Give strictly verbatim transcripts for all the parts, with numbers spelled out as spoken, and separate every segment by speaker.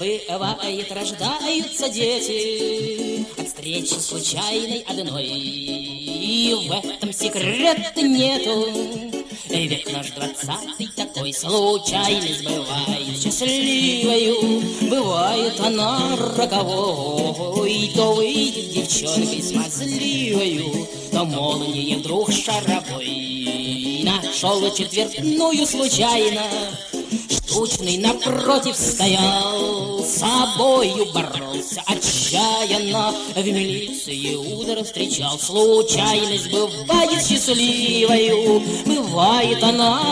Speaker 1: Бывает, рождаются дети от встречи случайной одной. И в этом секрета нету. Век наш двадцатый такой, случайность бывает счастливою, бывает она роковой. То выйдет девчонкой смазливою, то молнией вдруг шаровой. Нашел четвертную случайно, штучный напротив стоял, с собою боролся отчаянно, в милиции удар встречал. Случайность бывает счастливою, бывает она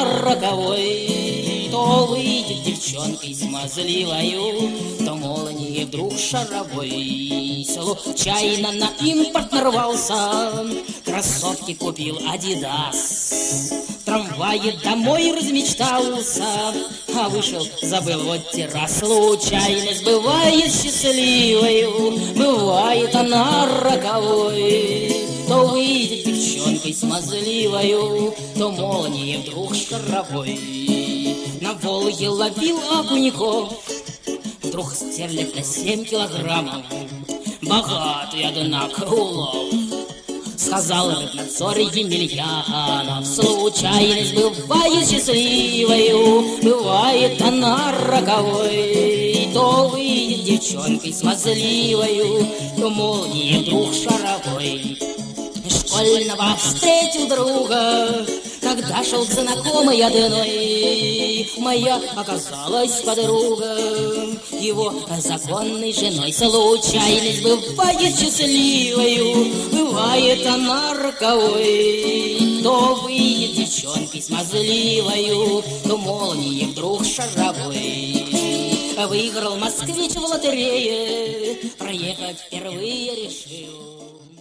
Speaker 1: роковой. То выйдет девчонкой смазливою, то молнией вдруг шаровой. Случайно на импорт нарвался, кроссовки купил Адидас. В трамвае домой размечтался, а вышел, забыл вот террас. Случайность бывает счастливою, бывает она роковой. То выйдет девчонкой смазливою, то молнией вдруг шаровой. На Волге ловил окуньков, вдруг стерлядь на семь килограммов. Богатый, однако, улов, сказал рыбнадзор Емельянов. Случайность бывает счастливою, бывает она роковой. То выйдет девчонкой смазливою, то молнией вдруг шаровой. Школьного встретил друга, когда шел к знакомой одной. Моя оказалась подруга его законной женой. Случайность бывает счастливою, бывает она роковой. То выйдет девчонкой смазливою, то молнией вдруг шаровой. Выиграл москвич в лотерее, проехать впервые решил.